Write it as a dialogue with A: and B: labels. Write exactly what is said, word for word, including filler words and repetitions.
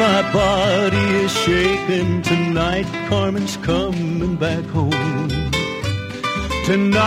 A: My body is shaking tonight. Carmen's coming back home tonight.